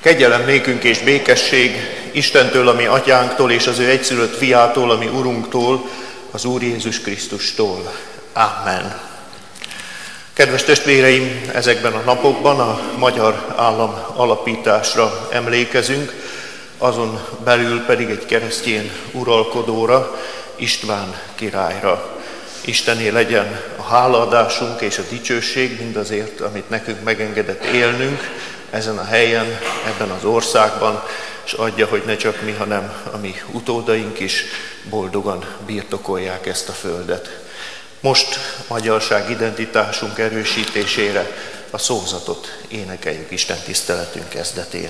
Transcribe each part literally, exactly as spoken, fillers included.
Kegyelem nékünk és békesség Istentől, ami atyánktól, és az ő egyszülött fiától, ami Urunktól, az Úr Jézus Krisztustól. Amen. Kedves testvéreim, ezekben a napokban a magyar állam alapításra emlékezünk, azon belül pedig egy keresztény uralkodóra, István királyra. Istené legyen a hálaadásunk és a dicsőség mindazért, amit nekünk megengedett élnünk ezen a helyen, ebben az országban, és adja, hogy ne csak mi, hanem a mi utódaink is boldogan birtokolják ezt a földet. Most magyarság identitásunk erősítésére a szózatot énekeljük Isten tiszteletünk kezdetén.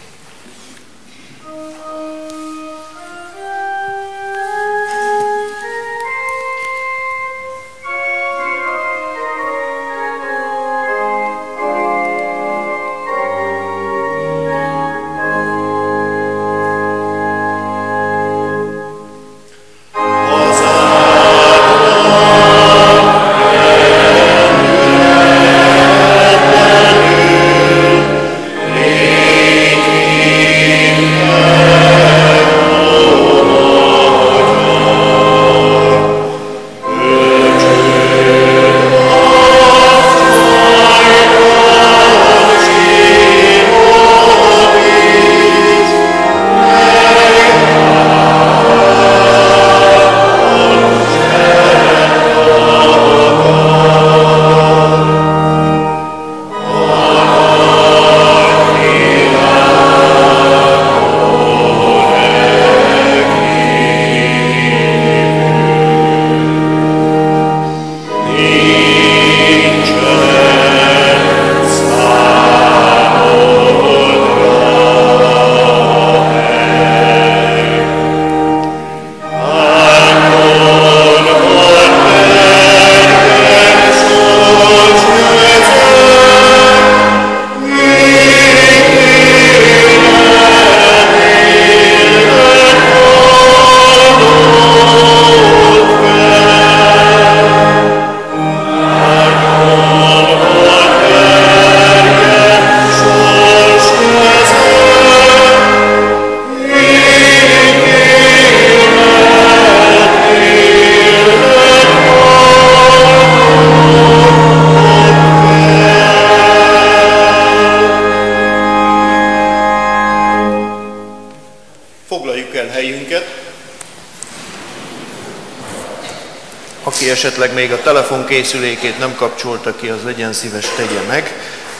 Aki esetleg még a telefonkészülékét nem kapcsolta ki, az legyen szíves, tegye meg.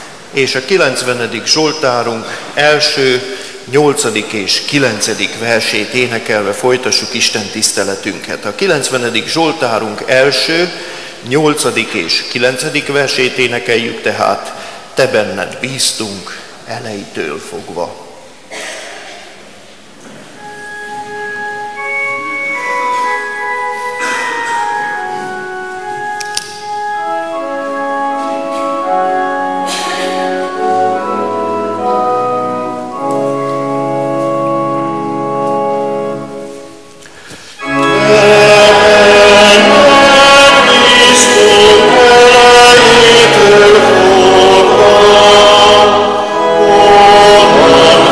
És a kilencvenedik Zsoltárunk első, nyolcadik és kilencedik versét énekelve folytassuk Isten tiszteletünket. A kilencvenedik Zsoltárunk első, nyolcadik és kilencedik versét énekeljük tehát: Te benned bíztunk elejétől fogva. Oh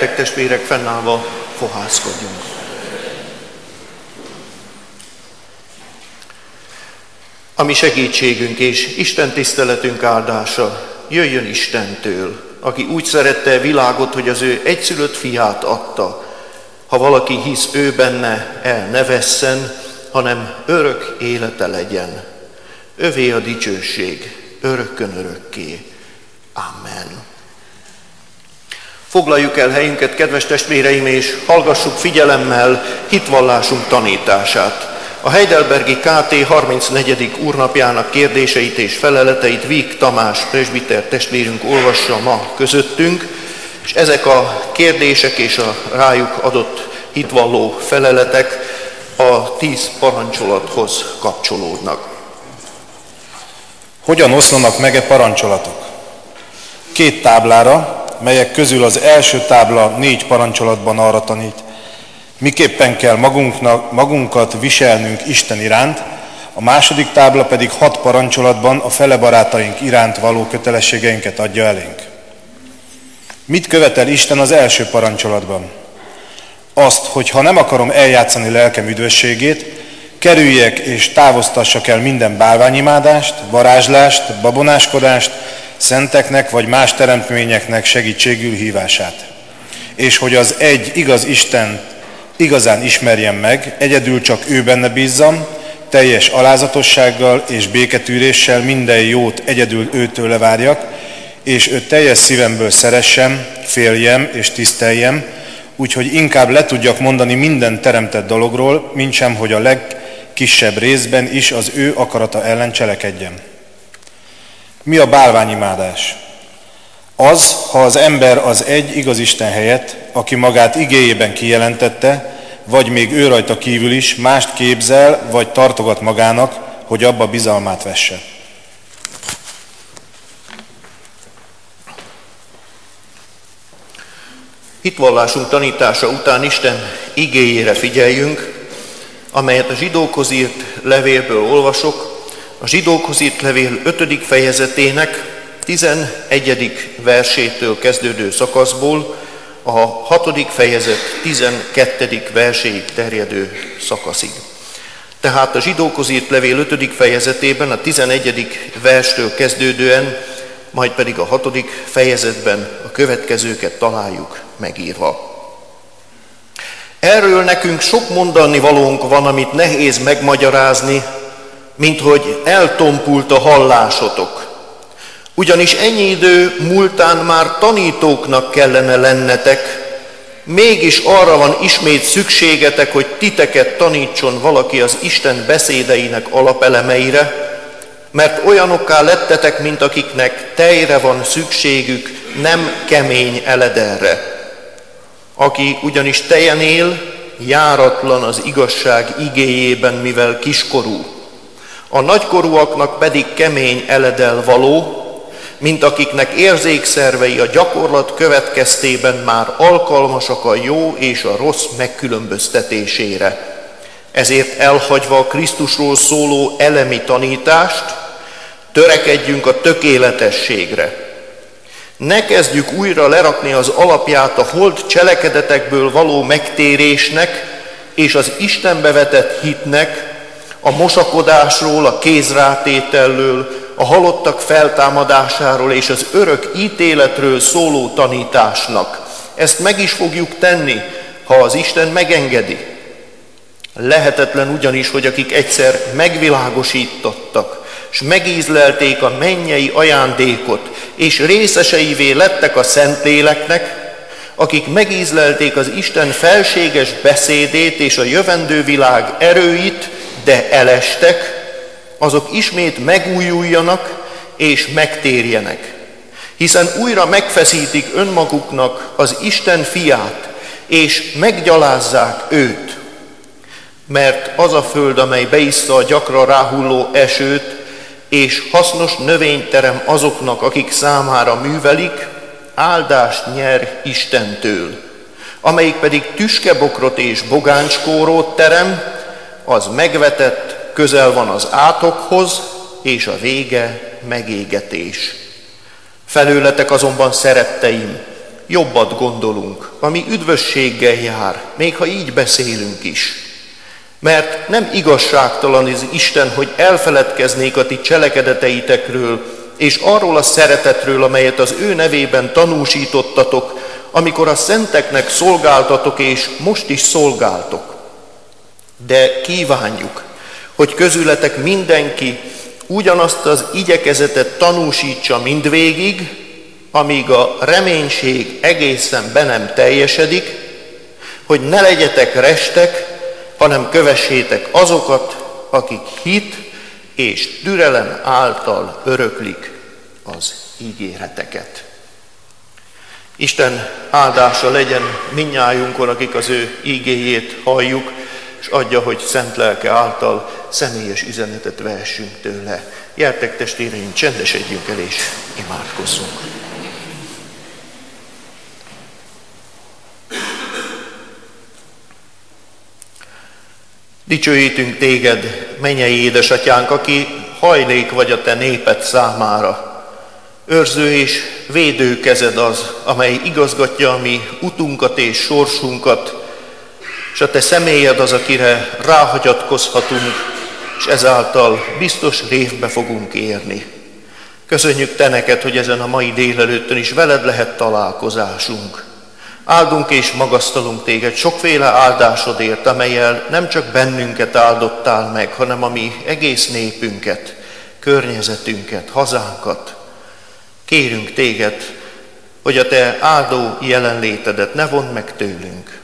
Gyertek, testvérek, fennállva fohászkodjunk. A mi segítségünk és Isten tiszteletünk áldása jöjjön Istentől, aki úgy szerette a világot, hogy az ő egyszülött fiát adta. Ha valaki hisz ő benne, el ne vesszen, hanem örök élete legyen. Övé a dicsőség, örökkön örökké. Amen. Foglaljuk el helyünket, kedves testvéreim, és hallgassuk figyelemmel hitvallásunk tanítását. A Heidelbergi ká té harmincnegyedik úrnapjának kérdéseit és feleleteit Víg Tamás presbiter testvérünk olvassa ma közöttünk, és ezek a kérdések és a rájuk adott hitvalló feleletek a tíz parancsolathoz kapcsolódnak. Hogyan oszlanak meg e parancsolatok? Két táblára, melyek közül az első tábla négy parancsolatban arra tanít, miképpen kell magunknak, magunkat viselnünk Isten iránt, a második tábla pedig hat parancsolatban a fele barátaink iránt való kötelességeinket adja elénk. Mit követel Isten az első parancsolatban? Azt, hogy ha nem akarom eljátszani lelkem üdvösségét, kerüljek és távoztassak el minden bálványimádást, varázslást, babonáskodást, szenteknek vagy más teremtményeknek segítségül hívását. És hogy az egy igaz Isten igazán ismerjem meg, egyedül csak ő benne bízzam, teljes alázatossággal és béketűréssel minden jót egyedül őtőle várjak, és őt teljes szívemből szeressem, féljem és tiszteljem, úgyhogy inkább le tudjak mondani minden teremtett dologról, mintsem, hogy a legkisebb részben is az ő akarata ellen cselekedjem. Mi a bálványimádás? Az, ha az ember az egy igaz Isten helyett, aki magát igéjében kijelentette, vagy még ő rajta kívül is mást képzel, vagy tartogat magának, hogy abba bizalmát vesse. Hitvallásunk tanítása után Isten igéjére figyeljünk, amelyet a zsidókhoz írt levélből olvasok, a zsidókhoz írt levél ötödik fejezetének tizenegyedik versétől kezdődő szakaszból a hatodik fejezet tizenkettedik verséig terjedő szakaszig. Tehát a zsidókhoz írt levél ötödik fejezetében a tizenegyedik verstől kezdődően, majd pedig a hatodik fejezetben a következőket találjuk megírva. Erről nekünk sok mondani valónk van, amit nehéz megmagyarázni, mint hogy eltompult a hallásotok. Ugyanis ennyi idő múltán már tanítóknak kellene lennetek, mégis arra van ismét szükségetek, hogy titeket tanítson valaki az Isten beszédeinek alapelemeire, mert olyanokká lettetek, mint akiknek tejre van szükségük, nem kemény elederre. Aki ugyanis tejen él, járatlan az igazság igéjében, mivel kiskorú. A nagykorúaknak pedig kemény eledel való, mint akiknek érzékszervei a gyakorlat következtében már alkalmasak a jó és a rossz megkülönböztetésére. Ezért elhagyva a Krisztusról szóló elemi tanítást, törekedjünk a tökéletességre. Ne kezdjük újra lerakni az alapját a holt cselekedetekből való megtérésnek és az Istenbe vetett hitnek, a mosakodásról, a kézrátételről, a halottak feltámadásáról és az örök ítéletről szóló tanításnak. Ezt meg is fogjuk tenni, ha az Isten megengedi. Lehetetlen ugyanis, hogy akik egyszer megvilágosítottak, és megízlelték a mennyei ajándékot, és részeseivé lettek a Szentléleknek, akik megízlelték az Isten felséges beszédét és a jövendő világ erőit, de elestek, azok ismét megújuljanak és megtérjenek. Hiszen újra megfeszítik önmaguknak az Isten fiát, és meggyalázzák őt. Mert az a föld, amely beissza a gyakran ráhulló esőt, és hasznos növényt terem azoknak, akik számára művelik, áldást nyer Istentől. Amelyik pedig tüskebokrot és bogánckórót terem, az megvetett, közel van az átokhoz, és a vége megégetés. Felőletek azonban, szeretteim, jobbat gondolunk, ami üdvösséggel jár, még ha így beszélünk is. Mert nem igazságtalan az Isten, hogy elfeledkeznék a ti cselekedeteitekről, és arról a szeretetről, amelyet az ő nevében tanúsítottatok, amikor a szenteknek szolgáltatok, és most is szolgáltok. De kívánjuk, hogy közületek mindenki ugyanazt az igyekezetet tanúsítsa mindvégig, amíg a reménység egészen be nem teljesedik, hogy ne legyetek restek, hanem kövessétek azokat, akik hit és türelem által öröklik az ígéreteket. Isten áldása legyen mindnyájunkon, akik az ő ígéjét halljuk, és adja, hogy szent lelke által személyes üzenetet vehessünk tőle. Gyertek, testvéreim, csendesedjünk el és imádkozzunk. Dicsőítünk téged, mennyei édesatyánk, aki hajlék vagy a te néped számára. Őrző és védő kezed az, amely igazgatja a mi utunkat és sorsunkat, és a te személyed az, akire ráhagyatkozhatunk, és ezáltal biztos révbe fogunk érni. Köszönjük te neked, hogy ezen a mai délelőttön is veled lehet találkozásunk. Áldunk és magasztalunk téged sokféle áldásodért, amellyel nem csak bennünket áldottál meg, hanem a mi egész népünket, környezetünket, hazánkat. Kérünk téged, hogy a te áldó jelenlétedet ne vondd meg tőlünk.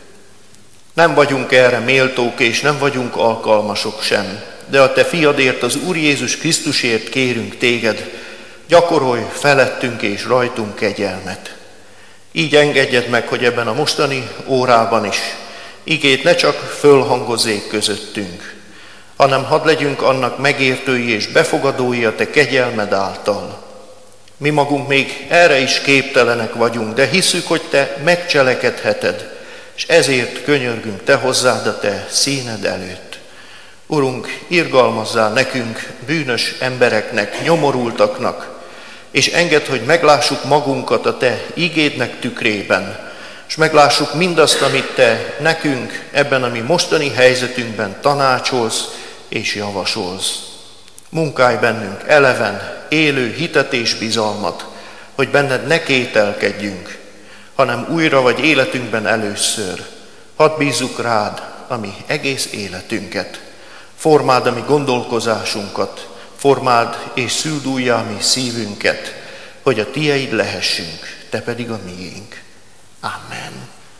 Nem vagyunk erre méltók, és nem vagyunk alkalmasok sem, de a te fiadért, az Úr Jézus Krisztusért kérünk téged, gyakorolj felettünk és rajtunk kegyelmet. Így engedjed meg, hogy ebben a mostani órában is igét ne csak fölhangozzék közöttünk, hanem hadd legyünk annak megértői és befogadói a te kegyelmed által. Mi magunk még erre is képtelenek vagyunk, de hiszük, hogy te megcselekedheted, és ezért könyörgünk te hozzád a te színed előtt. Urunk, irgalmazzál nekünk, bűnös embereknek, nyomorultaknak, és engedd, hogy meglássuk magunkat a te ígédnek tükrében, és meglássuk mindazt, amit te nekünk ebben a mi mostani helyzetünkben tanácsolsz és javasolsz. Munkálj bennünk eleven, élő hitet és bizalmat, hogy benned ne kételkedjünk, hanem újra vagy életünkben először. Hadd bízzuk rád a mi egész életünket. Formáld a mi gondolkozásunkat, formáld és szüld újjá a mi szívünket, hogy a tieid lehessünk, te pedig a miénk. Amen.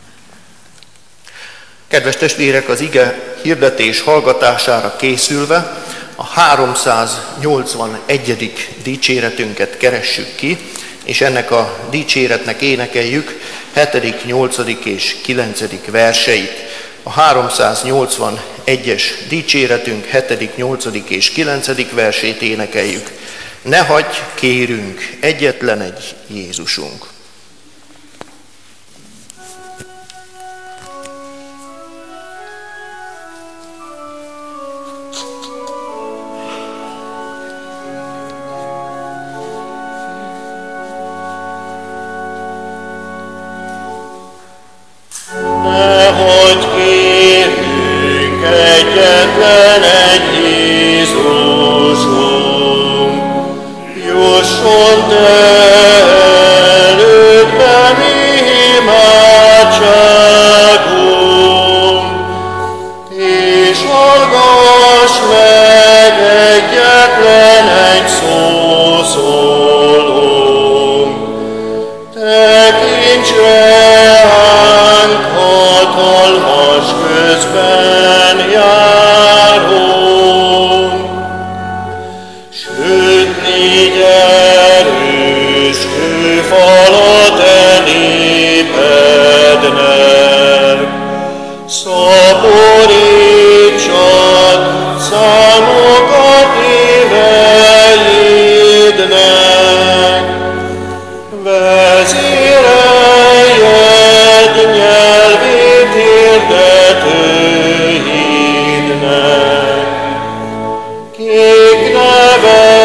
Kedves testvérek, az ige hirdetés hallgatására készülve a háromszáznyolcvanegyedik dicséretünket keressük ki, és ennek a dicséretnek énekeljük hetedik, nyolcadik és kilencedik verseit. A háromszáznyolcvanegyes dicséretünk hetedik, nyolcadik és kilencedik versét énekeljük. Ne hagyj, kérünk, egyetlen egy Jézusunk.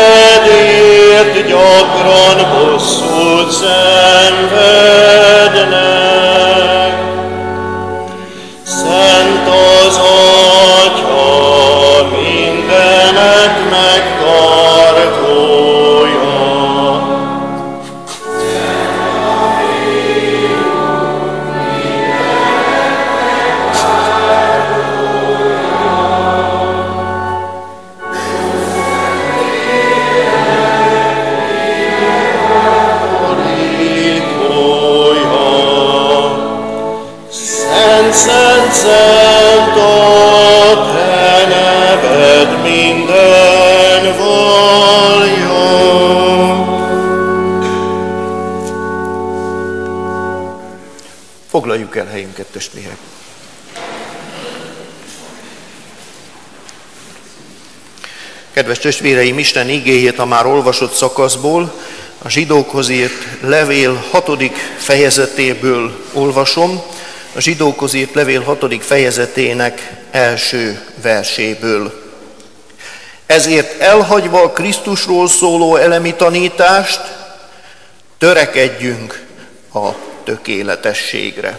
gyakran bosszút szenvednek. szent a te neved, minden vallja. Foglaljuk el helyünket, testvérek. Kedves testvéreim, Isten igéjét a már olvasott szakaszból, a zsidókhoz írt levél hatodik fejezetéből olvasom, a zsidókhoz írt levél hatodik fejezetének első verséből. Ezért elhagyva a Krisztusról szóló elemi tanítást, törekedjünk a tökéletességre.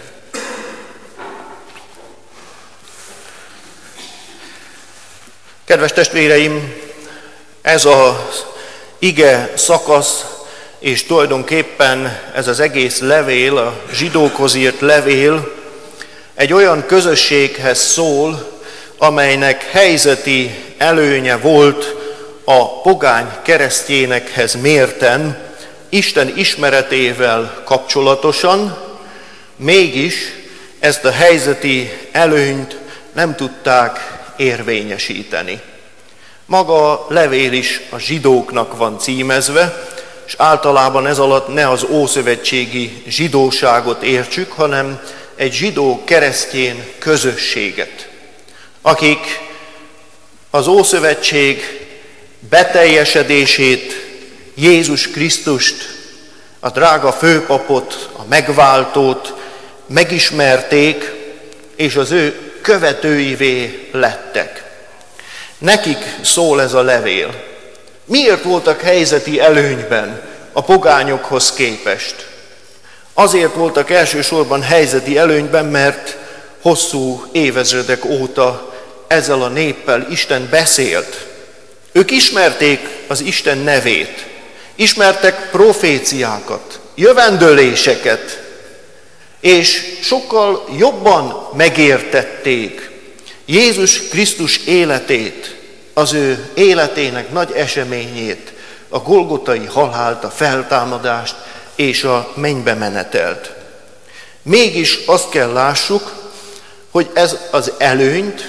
Kedves testvéreim, ez az ige szakasz, és tulajdonképpen ez az egész levél, a zsidókhoz írt levél egy olyan közösséghez szól, amelynek helyzeti előnye volt a pogány keresztényekhez mérten, Isten ismeretével kapcsolatosan, mégis ezt a helyzeti előnyt nem tudták érvényesíteni. Maga a levél is a zsidóknak van címezve, és általában ez alatt ne az ószövetségi zsidóságot értsük, hanem egy zsidó-keresztjén közösséget, akik az Ószövetség beteljesedését, Jézus Krisztust, a drága főpapot, a megváltót megismerték, és az ő követőivé lettek. Nekik szól ez a levél. Miért voltak helyzeti előnyben a pogányokhoz képest? Azért voltak elsősorban helyzeti előnyben, mert hosszú évezredek óta ezzel a néppel Isten beszélt. Ők ismerték az Isten nevét, ismertek proféciákat, jövendőléseket, és sokkal jobban megértették Jézus Krisztus életét, az ő életének nagy eseményét, a golgotai halált, a feltámadást és a mennybe menetelt. Mégis azt kell lássuk, hogy ez az előnyt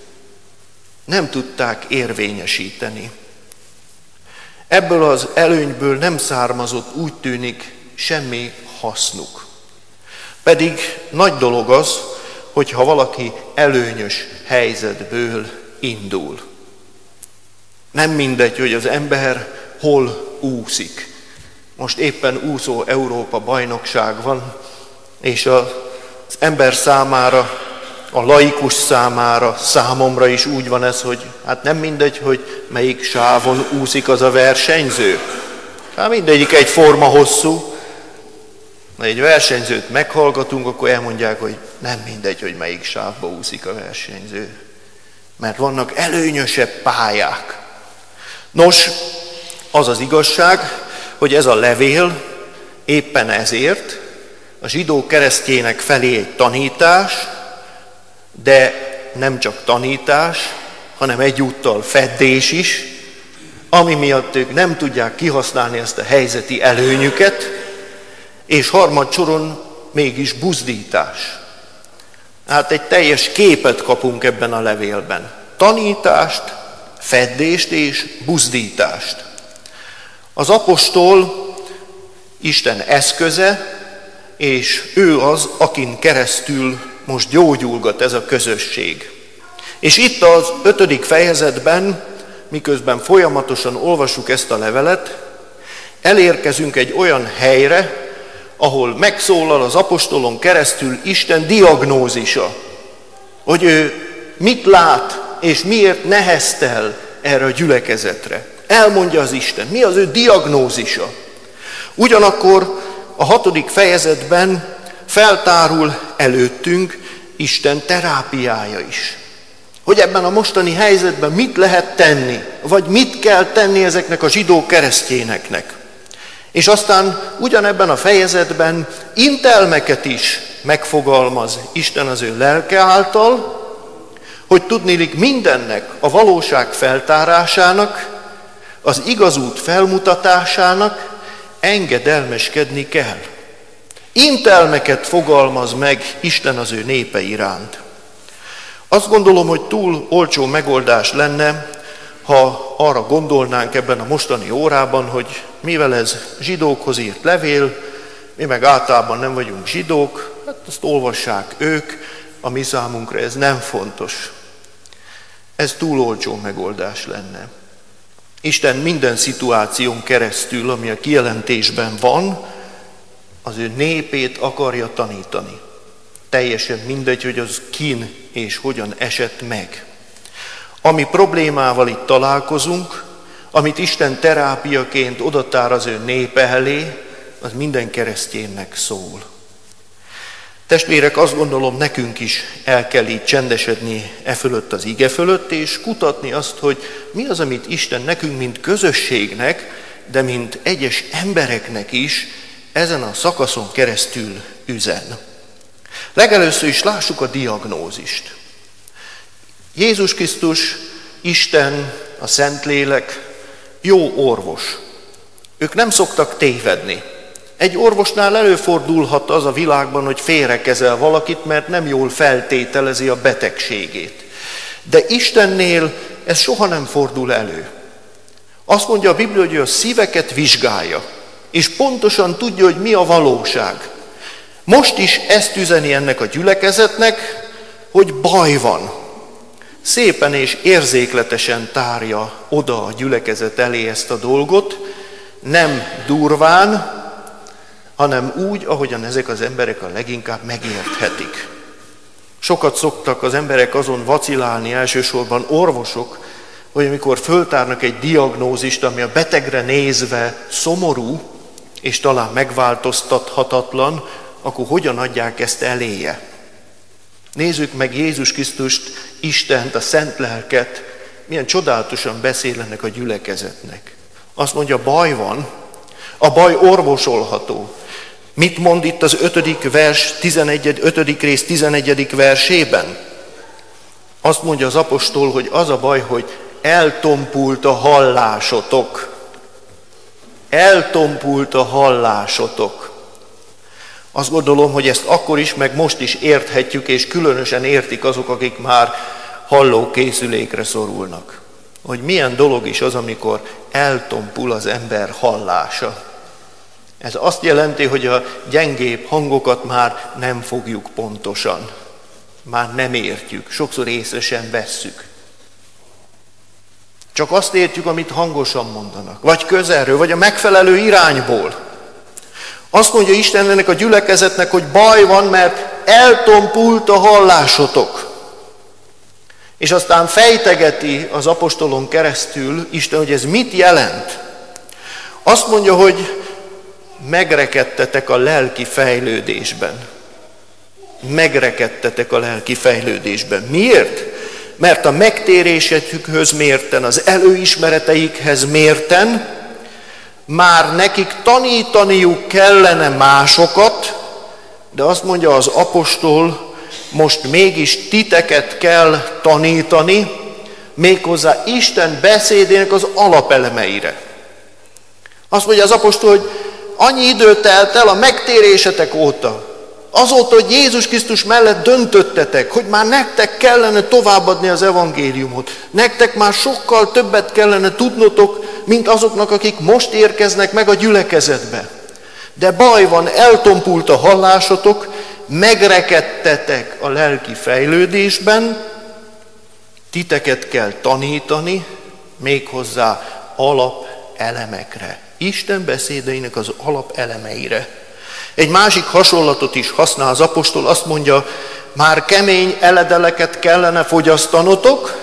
nem tudták érvényesíteni. Ebből az előnyből nem származott, úgy tűnik, semmi hasznuk. Pedig nagy dolog az, hogyha valaki előnyös helyzetből indul. Nem mindegy, hogy az ember hol úszik. Most éppen úszó Európa bajnokság van, és az ember számára, a laikus számára, számomra is úgy van ez, hogy hát nem mindegy, hogy melyik sávon úszik az a versenyző. Hát mindegyik egyforma hosszú. Ha egy versenyzőt meghallgatunk, akkor elmondják, hogy nem mindegy, hogy melyik sávba úszik a versenyző. Mert vannak előnyösebb pályák. Nos, az az igazság, hogy ez a levél éppen ezért a zsidó keresztjének felé egy tanítás, de nem csak tanítás, hanem egyúttal feddés is, ami miatt ők nem tudják kihasználni ezt a helyzeti előnyüket, és harmadsoron mégis buzdítás. Hát egy teljes képet kapunk ebben a levélben. Tanítást, feddést és buzdítást. Az apostol Isten eszköze, és ő az, akin keresztül most gyógyulgat ez a közösség. És itt az ötödik fejezetben, miközben folyamatosan olvassuk ezt a levelet, elérkezünk egy olyan helyre, ahol megszólal az apostolon keresztül Isten diagnózisa, hogy ő mit lát és miért neheztel erre a gyülekezetre. Elmondja az Isten, mi az ő diagnózisa. Ugyanakkor a hatodik fejezetben feltárul előttünk Isten terápiája is. Hogy ebben a mostani helyzetben mit lehet tenni, vagy mit kell tenni ezeknek a zsidó keresztényeknek. És aztán ugyanebben a fejezetben intelmeket is megfogalmaz Isten az ő lelke által, hogy tudniillik mindennek a valóság feltárásának, az igaz út felmutatásának engedelmeskedni kell. Intelmeket fogalmaz meg Isten az ő népe iránt. Azt gondolom, hogy túl olcsó megoldás lenne, ha arra gondolnánk ebben a mostani órában, hogy mivel ez zsidókhoz írt levél, mi meg általában nem vagyunk zsidók, hát azt olvassák ők, a mi számunkra ez nem fontos. Ez túl olcsó megoldás lenne. Isten minden szituáción keresztül, ami a kijelentésben van, az ő népét akarja tanítani. Teljesen mindegy, hogy az kin és hogyan esett meg. Ami problémával itt találkozunk, amit Isten terápiaként odatár az ő népe elé, az minden keresztjénnek szól. Testvérek, azt gondolom, nekünk is el kell így csendesedni e fölött az ige fölött, és kutatni azt, hogy mi az, amit Isten nekünk, mint közösségnek, de mint egyes embereknek is ezen a szakaszon keresztül üzen. Legelőször is lássuk a diagnózist. Jézus Krisztus, Isten, a Szentlélek jó orvos. Ők nem szoktak tévedni. Egy orvosnál előfordulhat az a világban, hogy félrekezel valakit, mert nem jól feltételezi a betegségét. De Istennél ez soha nem fordul elő. Azt mondja a Biblia, hogy a szíveket vizsgálja, és pontosan tudja, hogy mi a valóság. Most is ezt üzeni ennek a gyülekezetnek, hogy baj van. Szépen és érzékletesen tárja oda a gyülekezet elé ezt a dolgot, nem durván, hanem úgy, ahogyan ezek az emberek a leginkább megérthetik. Sokat szoktak az emberek azon vacilálni, elsősorban orvosok, hogy amikor föltárnak egy diagnózist, ami a betegre nézve szomorú, és talán megváltoztathatatlan, akkor hogyan adják ezt eléje? Nézzük meg Jézus Krisztust, Istent, a Szent Lelket, milyen csodálatosan beszél ennek a gyülekezetnek. Azt mondja, baj van, a baj orvosolható. Mit mond itt az ötödik vers, tizenegyedik, ötödik rész tizenegyedik versében? Azt mondja az apostol, hogy az a baj, hogy eltompult a hallásotok. Eltompult a hallásotok. Azt gondolom, hogy ezt akkor is, meg most is érthetjük, és különösen értik azok, akik már hallókészülékre szorulnak. Hogy milyen dolog is az, amikor eltompul az ember hallása. Ez azt jelenti, hogy a gyengébb hangokat már nem fogjuk pontosan. Már nem értjük, sokszor észre sem vesszük. Csak azt értjük, amit hangosan mondanak, vagy közelről, vagy a megfelelő irányból. Azt mondja Isten ennek a gyülekezetnek, hogy baj van, mert eltompult a hallásotok. És aztán fejtegeti az apostolon keresztül Isten, hogy ez mit jelent. Azt mondja, hogy megrekedtetek a lelki fejlődésben. Megrekedtetek a lelki fejlődésben. Miért? Mert a megtérésekhez mérten, az előismereteikhez mérten már nekik tanítaniuk kellene másokat, de azt mondja az apostol, most mégis titeket kell tanítani, méghozzá Isten beszédének az alapelemeire. Azt mondja az apostol, hogy annyi idő telt el a megtérésetek óta, azóta, hogy Jézus Krisztus mellett döntöttetek, hogy már nektek kellene továbbadni az evangéliumot. Nektek már sokkal többet kellene tudnotok, mint azoknak, akik most érkeznek meg a gyülekezetbe. De baj van, eltompult a hallásotok, megrekedtetek a lelki fejlődésben, titeket kell tanítani, méghozzá alapelemekre. Isten beszédeinek az alapelemeire. Egy másik hasonlatot is használ az apostol, azt mondja, már kemény eledeleket kellene fogyasztanotok,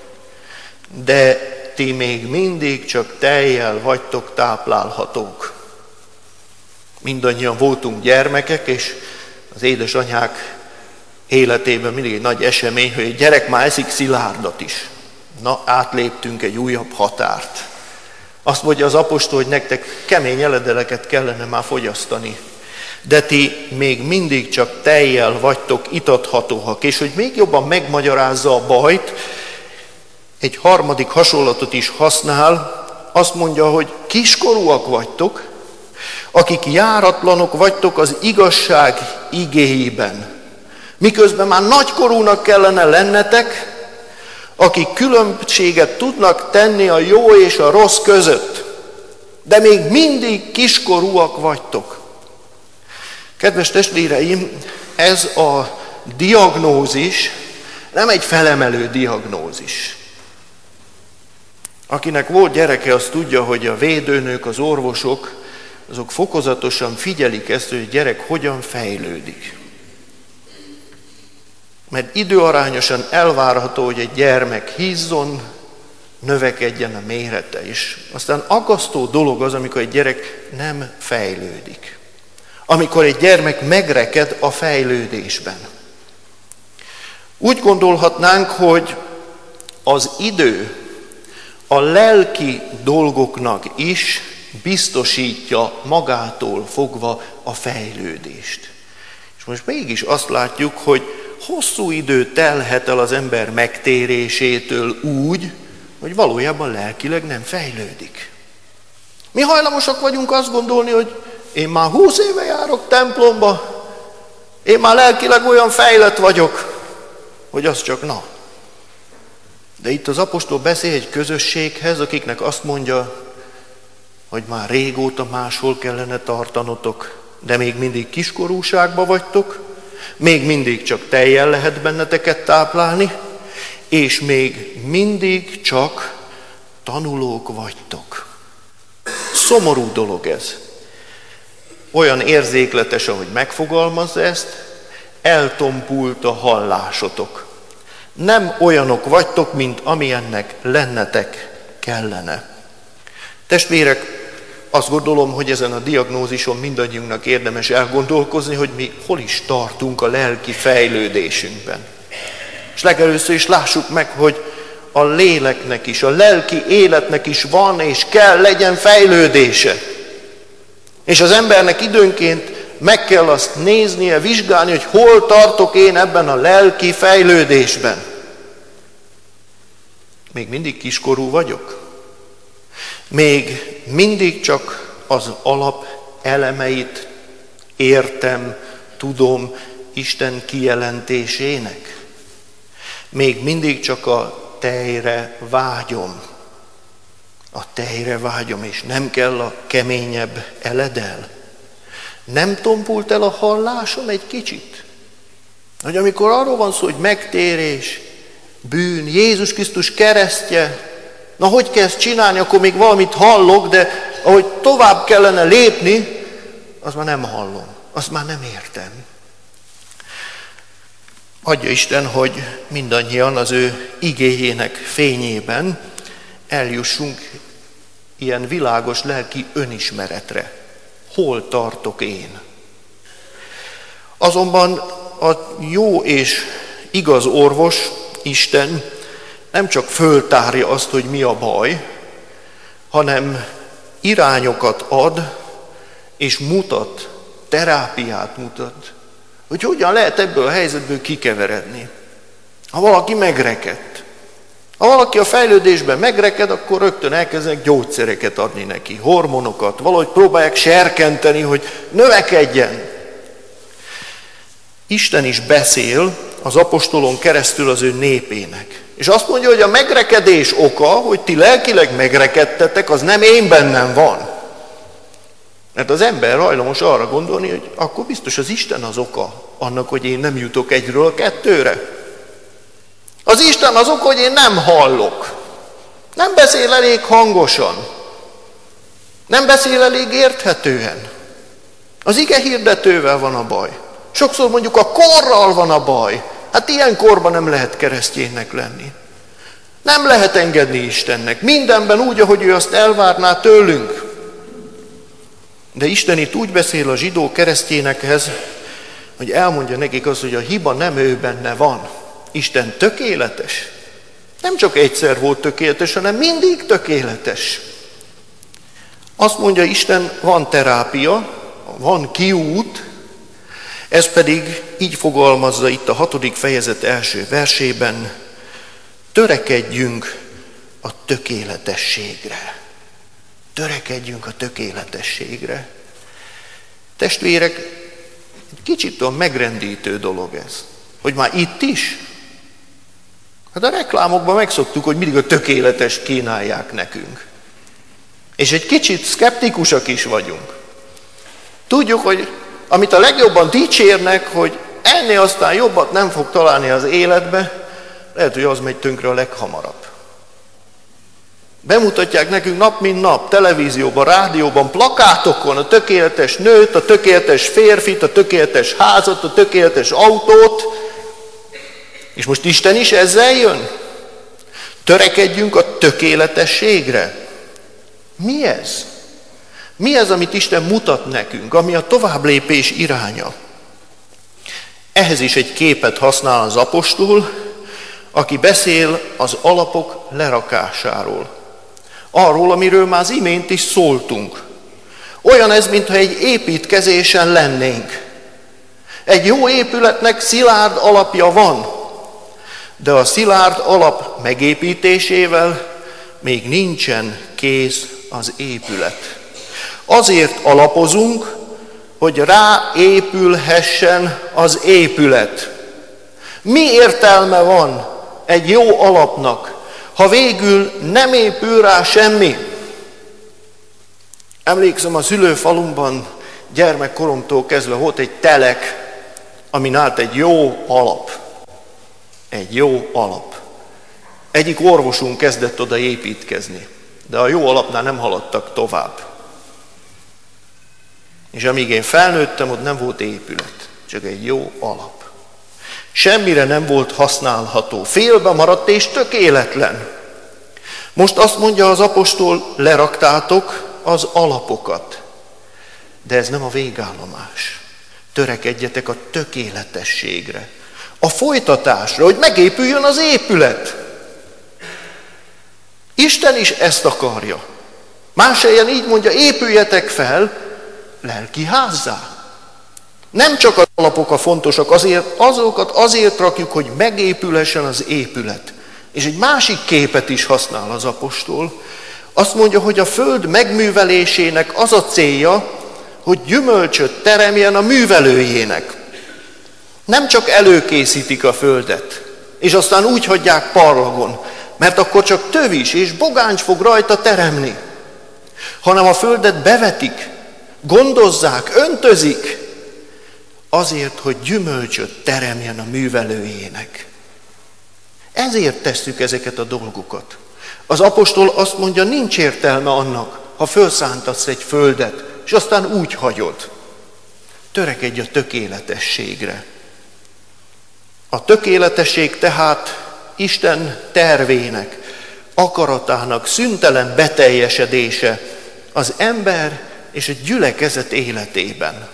de ti még mindig csak tejjel vagytok táplálhatók. Mindannyian voltunk gyermekek, és az édesanyák életében mindig egy nagy esemény, hogy egy gyerek már eszik szilárdat is. Na, átléptünk egy újabb határt. Azt mondja az apostol, hogy nektek kemény eledeleket kellene már fogyasztani, de ti még mindig csak tejjel vagytok itathatóak. És hogy még jobban megmagyarázza a bajt, egy harmadik hasonlatot is használ, azt mondja, hogy kiskorúak vagytok, akik járatlanok vagytok az igazság igéjében. Miközben már nagykorúnak kellene lennetek, akik különbséget tudnak tenni a jó és a rossz között, de még mindig kiskorúak vagytok. Kedves testvéreim, ez a diagnózis nem egy felemelő diagnózis. Akinek volt gyereke, az tudja, hogy a védőnők, az orvosok, azok fokozatosan figyelik ezt, hogy a gyerek hogyan fejlődik. Mert időarányosan elvárható, hogy egy gyermek hízzon, növekedjen a mérete is. Aztán aggasztó dolog az, amikor egy gyerek nem fejlődik. Amikor egy gyermek megreked a fejlődésben. Úgy gondolhatnánk, hogy az idő a lelki dolgoknak is biztosítja magától fogva a fejlődést. És most mégis azt látjuk, hogy hosszú idő telhet el az ember megtérésétől úgy, hogy valójában lelkileg nem fejlődik. Mi hajlamosak vagyunk azt gondolni, hogy én már húsz éve járok templomba, én már lelkileg olyan fejlett vagyok, hogy az csak na. De itt az apostol beszél egy közösséghez, akiknek azt mondja, hogy már régóta máshol kellene tartanotok, de még mindig kiskorúságba vagytok, még mindig csak tejjel lehet benneteket táplálni, és még mindig csak tanulók vagytok. Szomorú dolog ez. Olyan érzékletes, ahogy megfogalmazza ezt, eltompult a hallásotok. Nem olyanok vagytok, mint amilyennek lennetek kellene. Testvérek, azt gondolom, hogy ezen a diagnózison mindannyiunknak érdemes elgondolkozni, hogy mi hol is tartunk a lelki fejlődésünkben. És legelőször is lássuk meg, hogy a léleknek is, a lelki életnek is van és kell legyen fejlődése. És az embernek időnként meg kell azt néznie, vizsgálni, hogy hol tartok én ebben a lelki fejlődésben. Még mindig kiskorú vagyok? Még mindig csak az alap elemeit értem, tudom Isten kijelentésének? Még mindig csak a tejre vágyom. A tejre vágyom, és nem kell a keményebb eledel. Nem tompult el a hallásom egy kicsit? Hogy amikor arról van szó, hogy megtérés, bűn, Jézus Krisztus keresztje, na hogy kell ezt csinálni, akkor még valamit hallok, de ahogy tovább kellene lépni, az már nem hallom, azt már nem értem. Adja Isten, hogy mindannyian az ő igéjének fényében eljussunk ilyen világos lelki önismeretre. Hol tartok én? Azonban a jó és igaz orvos, Isten, nem csak föltárja azt, hogy mi a baj, hanem irányokat ad és mutat, terápiát mutat, hogy hogyan lehet ebből a helyzetből kikeveredni. Ha valaki megrekedt, ha valaki a fejlődésben megreked, akkor rögtön elkezdenek gyógyszereket adni neki, hormonokat, valahogy próbálják serkenteni, hogy növekedjen. Isten is beszél az apostolon keresztül az ő népének. És azt mondja, hogy a megrekedés oka, hogy ti lelkileg megrekedtetek, az nem én bennem van. Mert az ember hajlamos arra gondolni, hogy akkor biztos az Isten az oka annak, hogy én nem jutok egyről a kettőre. Az Isten az oka, hogy én nem hallok. Nem beszél elég hangosan. Nem beszél elég érthetően. Az ige hirdetővel van a baj. Sokszor mondjuk a korral van a baj. Hát ilyen korban nem lehet keresztjénnek lenni. Nem lehet engedni Istennek. Mindenben úgy, ahogy ő azt elvárná tőlünk. De Isten itt úgy beszél a zsidó keresztényekhez, hogy elmondja nekik azt, hogy a hiba nem ő benne van. Isten tökéletes. Nem csak egyszer volt tökéletes, hanem mindig tökéletes. Azt mondja Isten, van terápia, van kiút, ez pedig így fogalmazza itt a hatodik fejezet első versében, törekedjünk a tökéletességre. Törekedjünk a tökéletességre. Testvérek, kicsit olyan megrendítő dolog ez. Hogy már itt is? Hát a reklámokban megszoktuk, hogy mindig a tökéletes kínálják nekünk. És egy kicsit szkeptikusak is vagyunk. Tudjuk, hogy amit a legjobban dicsérnek, hogy ennél aztán jobbat nem fog találni az életbe, lehet, hogy az megy tönkre a leghamarabb. Bemutatják nekünk nap mint nap, televízióban, rádióban, plakátokon a tökéletes nőt, a tökéletes férfit, a tökéletes házat, a tökéletes autót, és most Isten is ezzel jön? Törekedjünk a tökéletességre. Mi ez? Mi ez, amit Isten mutat nekünk, ami a továbblépés iránya? Ehhez is egy képet használ az apostol, aki beszél az alapok lerakásáról. Arról, amiről már az imént is szóltunk. Olyan ez, mintha egy építkezésen lennénk. Egy jó épületnek szilárd alapja van, de a szilárd alap megépítésével még nincsen kész az épület. Azért alapozunk, hogy ráépülhessen az épület. Mi értelme van egy jó alapnak, ha végül nem épül rá semmi? Emlékszem, a szülőfalumban gyermekkoromtól kezdve volt egy telek, amin állt egy jó alap. Egy jó alap. Egyik orvosunk kezdett oda építkezni, de a jó alapnál nem haladtak tovább. És amíg én felnőttem, ott nem volt épület, csak egy jó alap. Semmire nem volt használható, félbe maradt és tökéletlen. Most azt mondja az apostol, leraktátok az alapokat. De ez nem a végállomás. Törekedjetek a tökéletességre, a folytatásra, hogy megépüljön az épület. Isten is ezt akarja. Más helyen így mondja, épüljetek fel lelki házzá. Nem csak az alapok a fontosak, azért, azokat azért rakjuk, hogy megépülhessen az épület. És egy másik képet is használ az apostol. Azt mondja, hogy a föld megművelésének az a célja, hogy gyümölcsöt teremjen a művelőjének. Nem csak előkészítik a földet, és aztán úgy hagyják parlagon, mert akkor csak tövis és bogáncs fog rajta teremni, hanem a földet bevetik, gondozzák, öntözik, azért, hogy gyümölcsöt teremjen a művelőjének. Ezért tesszük ezeket a dolgokat. Az apostol azt mondja, nincs értelme annak, ha felszántasz egy földet, és aztán úgy hagyod. Törekedj a tökéletességre. A tökéletesség tehát Isten tervének, akaratának szüntelen beteljesedése az ember és a gyülekezet életében.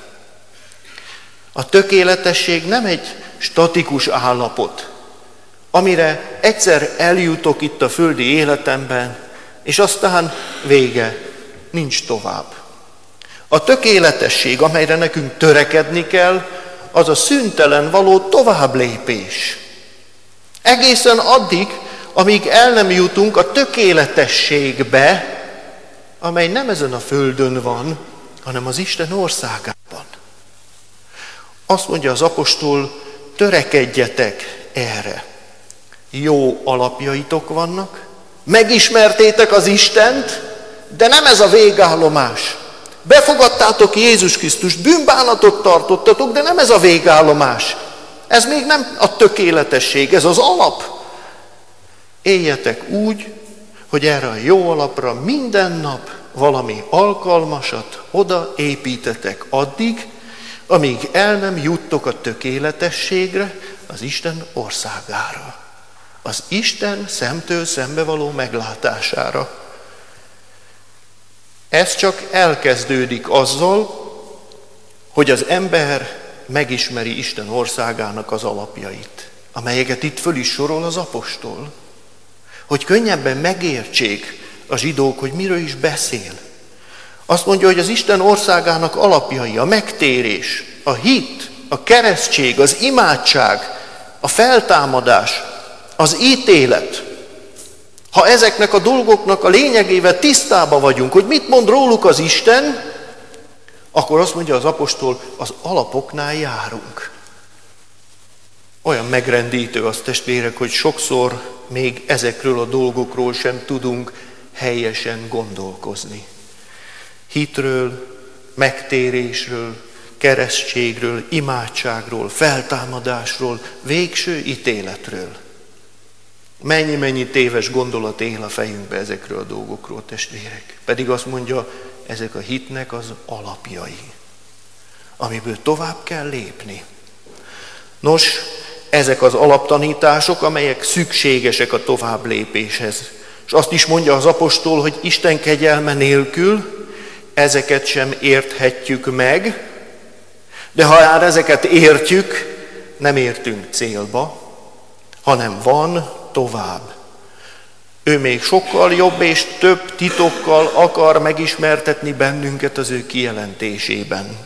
A tökéletesség nem egy statikus állapot, amire egyszer eljutok itt a földi életemben, és aztán vége, nincs tovább. A tökéletesség, amelyre nekünk törekedni kell, az a szüntelen való továbblépés. Egészen addig, amíg el nem jutunk a tökéletességbe, amely nem ezen a földön van, hanem az Isten országában. Azt mondja az apostol, törekedjetek erre. Jó alapjaitok vannak, megismertétek az Istent, de nem ez a végállomás. Befogadtátok Jézus Krisztust, bűnbánatot tartottatok, de nem ez a végállomás. Ez még nem a tökéletesség, ez az alap. Éljetek úgy, hogy erre a jó alapra minden nap valami alkalmasat oda építetek addig, amíg el nem juttok a tökéletességre, az Isten országára. Az Isten szemtől szembe való meglátására. Ez csak elkezdődik azzal, hogy az ember megismeri Isten országának az alapjait, amelyeket itt föl is sorol az apostol, hogy könnyebben megértsék a zsidók, hogy miről is beszél. Azt mondja, hogy az Isten országának alapjai, a megtérés, a hit, a keresztség, az imádság, a feltámadás, az ítélet. Ha ezeknek a dolgoknak a lényegével tisztában vagyunk, hogy mit mond róluk az Isten, akkor azt mondja az apostol, az alapoknál járunk. Olyan megrendítő az, testvérek, hogy sokszor még ezekről a dolgokról sem tudunk helyesen gondolkozni. Hitről, megtérésről, keresztségről, imádságról, feltámadásról, végső ítéletről. Mennyi-mennyi téves gondolat él a fejünkbe ezekről a dolgokról, testvérek. Pedig azt mondja, ezek a hitnek az alapjai, amiből tovább kell lépni. Nos, ezek az alaptanítások, amelyek szükségesek a tovább lépéshez. És azt is mondja az apostol, hogy Isten kegyelme nélkül ezeket sem érthetjük meg, de ha már ezeket értjük, nem értünk célba, hanem van tovább. Ő még sokkal jobb és több titokkal akar megismertetni bennünket az ő kijelentésében.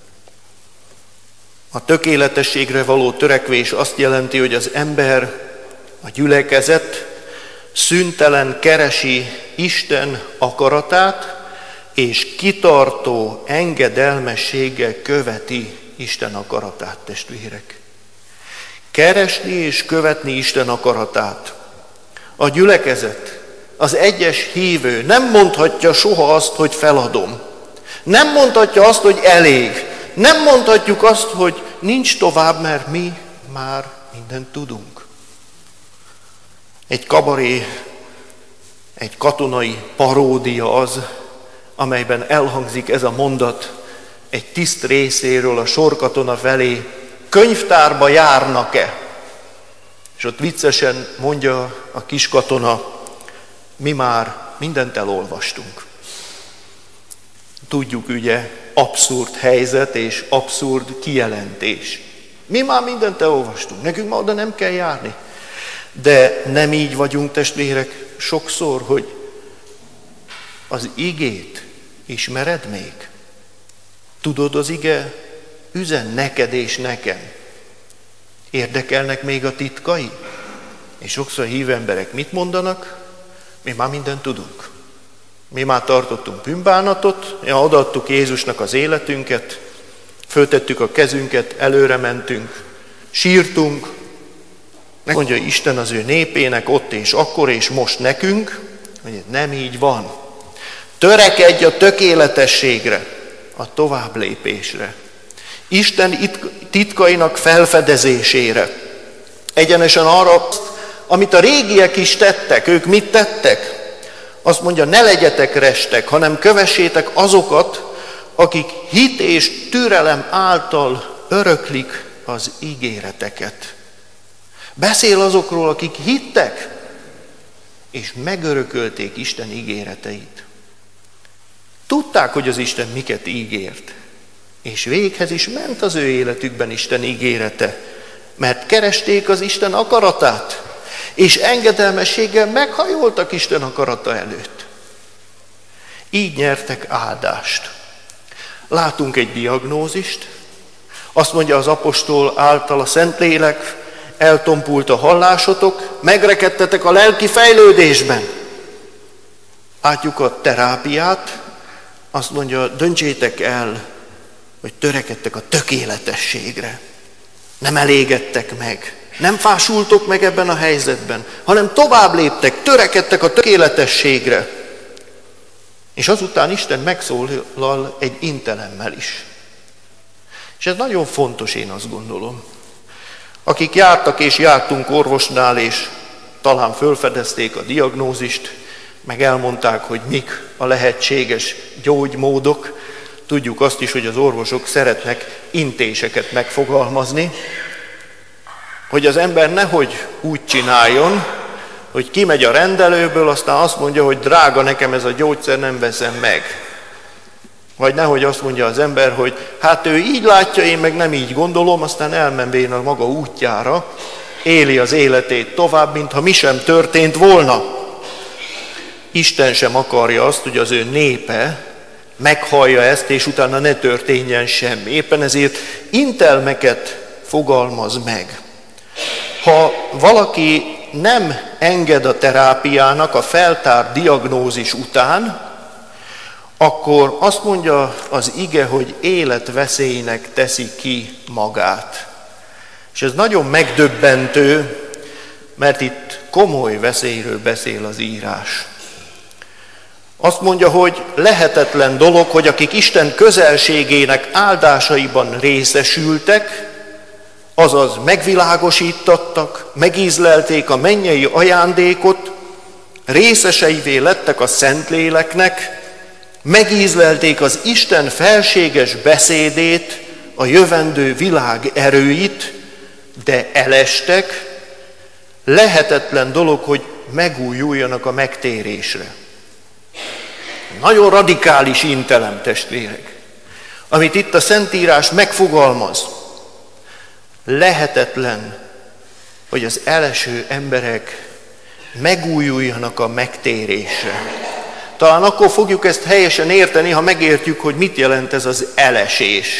A tökéletességre való törekvés azt jelenti, hogy az ember, a gyülekezet szüntelen keresi Isten akaratát, és kitartó engedelmességgel követi Isten akaratát, testvérek. Keresni és követni Isten akaratát. A gyülekezet, az egyes hívő nem mondhatja soha azt, hogy feladom. Nem mondhatja azt, hogy elég. Nem mondhatjuk azt, hogy nincs tovább, mert mi már mindent tudunk. Egy kabaré, egy katonai paródia az, amelyben elhangzik ez a mondat egy tiszt részéről a sorkatona felé, könyvtárba járnak-e? És ott viccesen mondja a kis katona, mi már mindent elolvastunk. Tudjuk ugye, abszurd helyzet és abszurd kijelentés. Mi már mindent elolvastunk, nekünk már oda nem kell járni. De nem így vagyunk, testvérek, sokszor, hogy az igét ismered még? Tudod, az ige üzen neked és nekem. Érdekelnek még a titkai? És sokszor hívő emberek mit mondanak? Mi már mindent tudunk. Mi már tartottunk bűnbánatot, ja, odaadtuk Jézusnak az életünket, föltettük a kezünket, előre mentünk, sírtunk. Mondja Isten az ő népének ott és akkor és most nekünk, hogy nem így van. Törekedj a tökéletességre, a tovább lépésre. Isten titkainak felfedezésére. Egyenesen arra, amit a régiek is tettek, ők mit tettek? Azt mondja, ne legyetek restek, hanem kövessétek azokat, akik hit és türelem által öröklik az ígéreteket. Beszél azokról, akik hittek, és megörökölték Isten ígéreteit. Tudták, hogy az Isten miket ígért, és véghez is ment az ő életükben Isten ígérete, mert keresték az Isten akaratát, és engedelmességgel meghajoltak Isten akarata előtt. Így nyertek áldást. Látunk egy diagnózist, azt mondja az apostol által a Szentlélek, eltompult a hallásotok, megrekedtetek a lelki fejlődésben. Látjuk a terápiát, azt mondja, döntsétek el, hogy törekedtek a tökéletességre. Nem elégedtek meg, nem fásultok meg ebben a helyzetben, hanem tovább léptek, törekedtek a tökéletességre. És azután Isten megszólal egy intelemmel is. És ez nagyon fontos, én azt gondolom. Akik jártak és jártunk orvosnál, és talán fölfedezték a diagnózist, meg elmondták, hogy mik a lehetséges gyógymódok, tudjuk azt is, hogy az orvosok szeretnek intéseket megfogalmazni, hogy az ember nehogy úgy csináljon, hogy kimegy a rendelőből, aztán azt mondja, hogy drága nekem ez a gyógyszer, nem veszem meg. Vagy nehogy azt mondja az ember, hogy hát ő így látja, én meg nem így gondolom, aztán elmenvén a maga útjára, éli az életét tovább, mintha mi sem történt volna. Isten sem akarja azt, hogy az ő népe meghallja ezt, és utána ne történjen semmi. Éppen ezért intelmeket fogalmaz meg. Ha valaki nem enged a terápiának a feltárt diagnózis után, akkor azt mondja az ige, hogy életveszélynek teszi ki magát. És ez nagyon megdöbbentő, mert itt komoly veszélyről beszél az írás. Azt mondja, hogy lehetetlen dolog, hogy akik Isten közelségének áldásaiban részesültek, azaz megvilágosítattak, megízlelték a mennyei ajándékot, részeseivé lettek a Szentléleknek, megízlelték az Isten felséges beszédét, a jövendő világ erőit, de elestek. Lehetetlen dolog, hogy megújuljanak a megtérésre. Nagyon radikális intelem, testvérek, amit itt a Szentírás megfogalmaz. Lehetetlen, hogy az eleső emberek megújuljanak a megtérésre. Talán akkor fogjuk ezt helyesen érteni, ha megértjük, hogy mit jelent ez az elesés.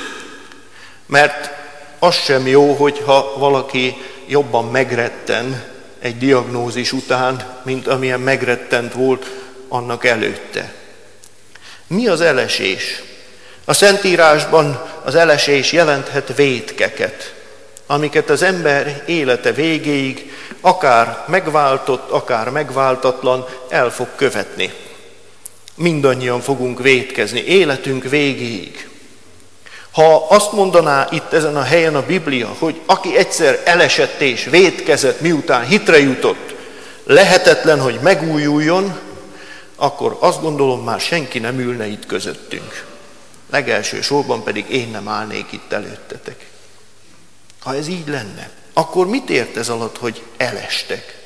Mert az sem jó, hogyha valaki jobban megretten egy diagnózis után, mint amilyen megrettent volt annak előtte. Mi az elesés? A Szentírásban az elesés jelenthet vétkeket, amiket az ember élete végéig, akár megváltott, akár megváltatlan, el fog követni. Mindannyian fogunk vétkezni, életünk végéig. Ha azt mondaná itt ezen a helyen a Biblia, hogy aki egyszer elesett és vétkezett, miután hitre jutott, lehetetlen, hogy megújuljon, akkor azt gondolom, már senki nem ülne itt közöttünk. Legelső sorban pedig én nem állnék itt előttetek. Ha ez így lenne, akkor mit ért ez alatt, hogy elestek?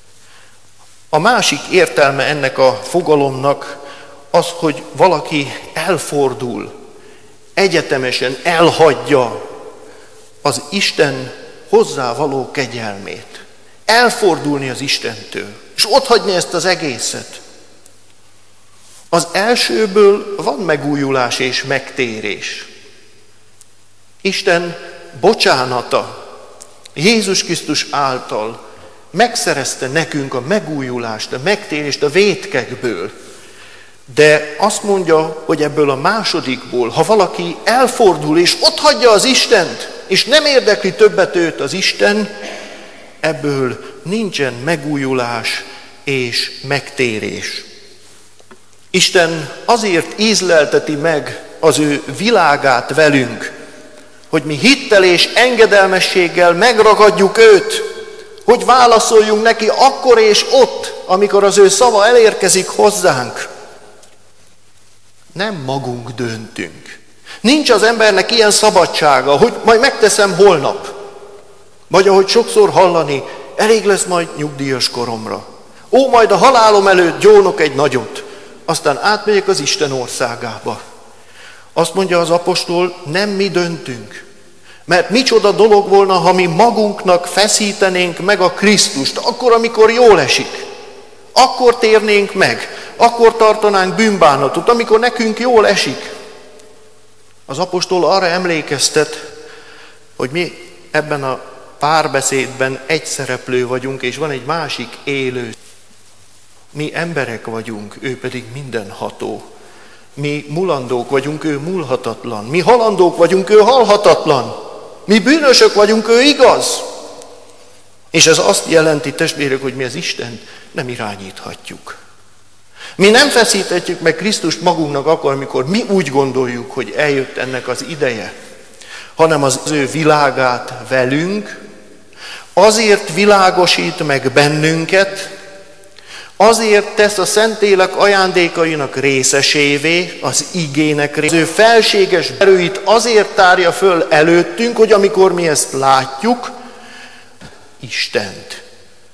A másik értelme ennek a fogalomnak az, hogy valaki elfordul, egyetemesen elhagyja az Isten hozzá való kegyelmét. Elfordulni az Istentől, és otthagyni ezt az egészet. Az elsőből van megújulás és megtérés. Isten bocsánata Jézus Krisztus által megszerezte nekünk a megújulást, a megtérést a vétkekből. De azt mondja, hogy ebből a másodikból, ha valaki elfordul és otthagyja az Istent, és nem érdekli többet őt az Isten, ebből nincsen megújulás és megtérés. Isten azért ízlelteti meg az ő világát velünk, hogy mi hittel és engedelmességgel megragadjuk őt, hogy válaszoljunk neki akkor és ott, amikor az ő szava elérkezik hozzánk. Nem magunk döntünk. Nincs az embernek ilyen szabadsága, hogy majd megteszem holnap. Vagy ahogy sokszor hallani, elég lesz majd nyugdíjas koromra. Ó, majd a halálom előtt gyónok egy nagyot, aztán átmegyek az Isten országába. Azt mondja az apostol, nem mi döntünk. Mert micsoda dolog volna, ha mi magunknak feszítenénk meg a Krisztust, akkor, amikor jól esik. Akkor térnénk meg, akkor tartanánk bűnbánatot, amikor nekünk jól esik. Az apostol arra emlékeztet, hogy mi ebben a párbeszédben egy szereplő vagyunk, és van egy másik élő. Mi emberek vagyunk, ő pedig mindenható. Mi mulandók vagyunk, ő múlhatatlan. Mi halandók vagyunk, ő halhatatlan. Mi bűnösök vagyunk, ő igaz. És ez azt jelenti, testvérek, hogy mi az Istent nem irányíthatjuk. Mi nem feszíthetjük meg Krisztust magunknak akkor, amikor mi úgy gondoljuk, hogy eljött ennek az ideje, hanem az ő világát velünk, azért világosít meg bennünket, azért tesz a Szentlélek ajándékainak részesévé, az igének részesévé. Az ő felséges erőit azért tárja föl előttünk, hogy amikor mi ezt látjuk, Istent.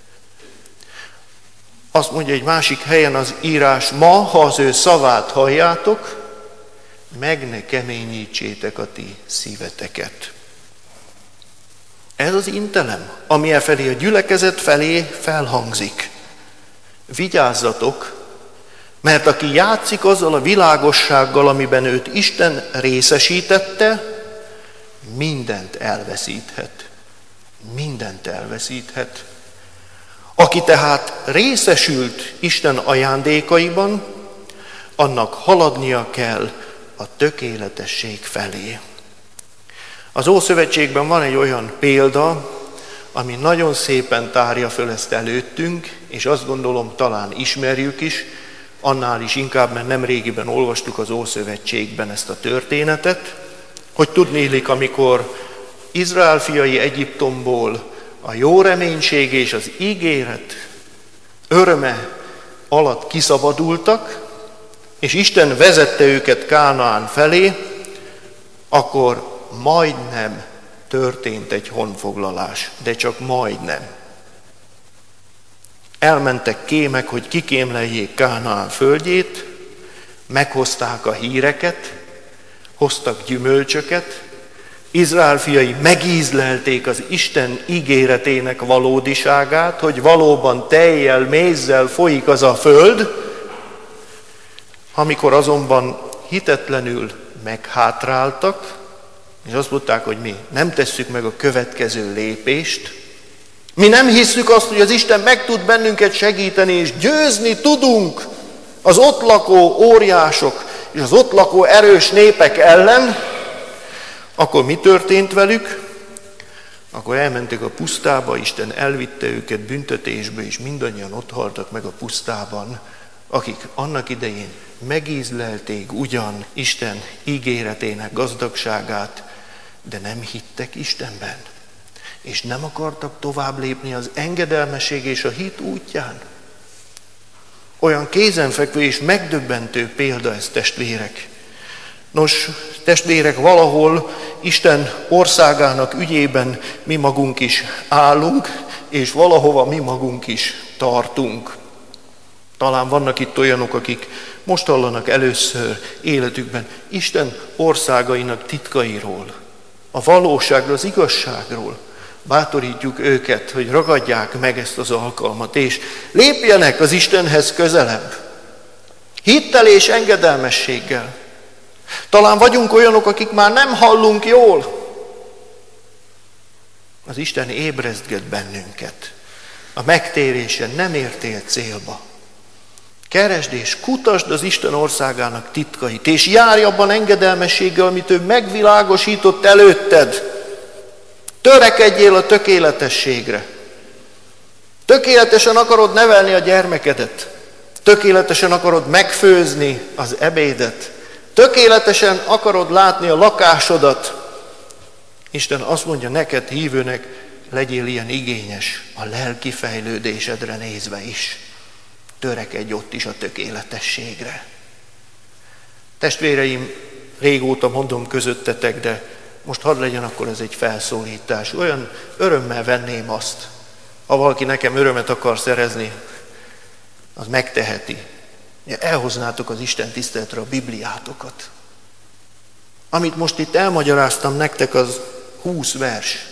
Azt mondja egy másik helyen az írás, ma, ha az ő szavát halljátok, meg ne keményítsétek a ti szíveteket. Ez az intelem, ami e felé a gyülekezet felé felhangzik. Vigyázzatok, mert aki játszik azzal a világossággal, amiben őt Isten részesítette, mindent elveszíthet. Mindent elveszíthet. Aki tehát részesült Isten ajándékaiban, annak haladnia kell a tökéletesség felé. Az Ószövetségben van egy olyan példa, ami nagyon szépen tárja föl ezt előttünk, és azt gondolom talán ismerjük is, annál is inkább, mert nem régiben olvastuk az Ószövetségben ezt a történetet, hogy tudnélik, amikor Izrael fiai Egyiptomból a jó reménység és az ígéret öröme alatt kiszabadultak, és Isten vezette őket Kánaán felé, akkor majdnem történt egy honfoglalás, de csak majdnem. Elmentek kémek, hogy kikémleljék Kánaán földjét, meghozták a híreket, hoztak gyümölcsöket, Izrael fiai megízlelték az Isten ígéretének valódiságát, hogy valóban tejjel, mézzel folyik az a föld, amikor azonban hitetlenül meghátráltak, és azt mondták, hogy mi nem tesszük meg a következő lépést, mi nem hisszük azt, hogy az Isten meg tud bennünket segíteni, és győzni tudunk az ott lakó óriások és az ott lakó erős népek ellen, akkor mi történt velük? Akkor elmentek a pusztába, Isten elvitte őket büntetésbe, és mindannyian ott haltak meg a pusztában, akik annak idején megízlelték ugyan Isten ígéretének gazdagságát, de nem hittek Istenben, és nem akartak tovább lépni az engedelmesség és a hit útján. Olyan kézenfekvő és megdöbbentő példa ez, testvérek. Nos, testvérek, valahol Isten országának ügyében mi magunk is állunk, és valahova mi magunk is tartunk. Talán vannak itt olyanok, akik most hallanak először életükben Isten országainak titkairól, a valóságról, az igazságról. Bátorítjuk őket, hogy ragadják meg ezt az alkalmat, és lépjenek az Istenhez közelebb. Hittel és engedelmességgel. Talán vagyunk olyanok, akik már nem hallunk jól. Az Isten ébresztget bennünket. A megtérésen nem értél célba. Keresd és kutasd az Isten országának titkait, és járj abban engedelmességgel, amit ő megvilágosított előtted. Törekedjél a tökéletességre. Tökéletesen akarod nevelni a gyermekedet. Tökéletesen akarod megfőzni az ebédet. Tökéletesen akarod látni a lakásodat. Isten azt mondja neked, hívőnek, legyél ilyen igényes a lelki fejlődésedre nézve is. Törekedj ott is a tökéletességre. Testvéreim, régóta mondom közöttetek, de most hadd legyen akkor ez egy felszólítás. Olyan örömmel venném azt, ha valaki nekem örömet akar szerezni, az megteheti. Elhoznátok az Isten tiszteletre a Bibliátokat. Amit most itt elmagyaráztam nektek, az húsz vers.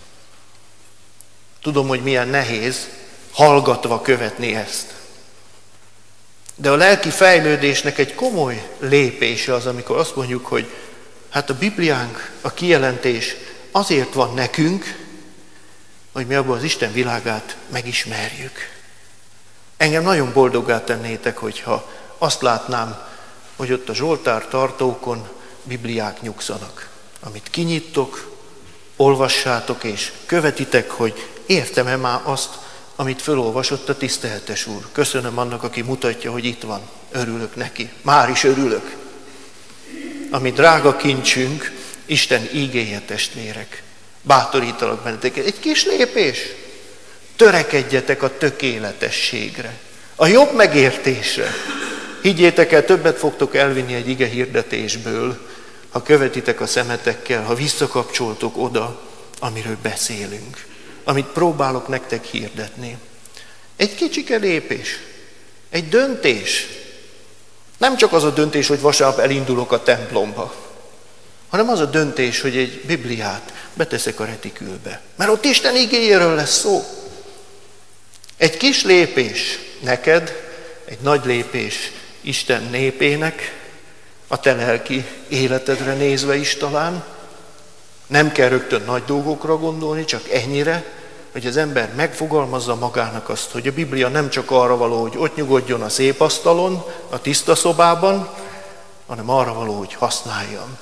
Tudom, hogy milyen nehéz hallgatva követni ezt. De a lelki fejlődésnek egy komoly lépése az, amikor azt mondjuk, hogy hát a Bibliánk, a kijelentés azért van nekünk, hogy mi abban az Isten világát megismerjük. Engem nagyon boldoggá tennétek, hogyha azt látnám, hogy ott a Zsoltár tartókon Bibliák nyugszanak. Amit kinyittok, olvassátok és követitek, hogy értem-e már azt, amit fölolvasott a tiszteletes úr. Köszönöm annak, aki mutatja, hogy itt van. Örülök neki. Már is örülök. Ami drága kincsünk, Isten ígéje, testvérek. Bátorítalak benneteket. Egy kis lépés. Törekedjetek a tökéletességre. A jobb megértésre. Higgyétek el, többet fogtok elvinni egy ige hirdetésből, ha követitek a szemetekkel, ha visszakapcsoltok oda, amiről beszélünk. Amit próbálok nektek hirdetni. Egy kicsike lépés. Egy döntés. Nem csak az a döntés, hogy vasárnap elindulok a templomba, hanem az a döntés, hogy egy Bibliát beteszek a retikülbe. Mert ott Isten igéjéről lesz szó. Egy kis lépés neked, egy nagy lépés Isten népének, a te lelki életedre nézve is talán. Nem kell rögtön nagy dolgokra gondolni, csak ennyire, hogy az ember megfogalmazza magának azt, hogy a Biblia nem csak arra való, hogy ott nyugodjon a szép asztalon, a tiszta szobában, hanem arra való, hogy használjam.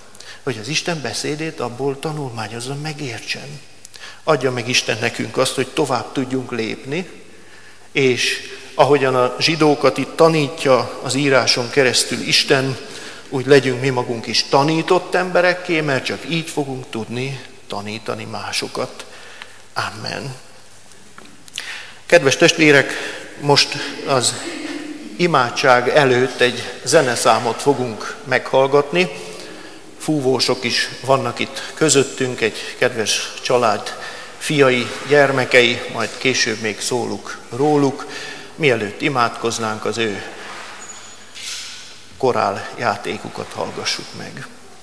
hogy az Isten beszédét abból tanulmányozzon, megértsen. Adja meg Isten nekünk azt, hogy tovább tudjunk lépni, és ahogyan a zsidókat itt tanítja az íráson keresztül Isten, úgy legyünk mi magunk is tanított emberekké, mert csak így fogunk tudni tanítani másokat. Amen. Kedves testvérek, most az imádság előtt egy zeneszámot fogunk meghallgatni. Fúvósok is vannak itt közöttünk, egy kedves család fiai, gyermekei, majd később még szólunk róluk. Mielőtt imádkoznánk, az ő korál játékukat hallgassuk meg.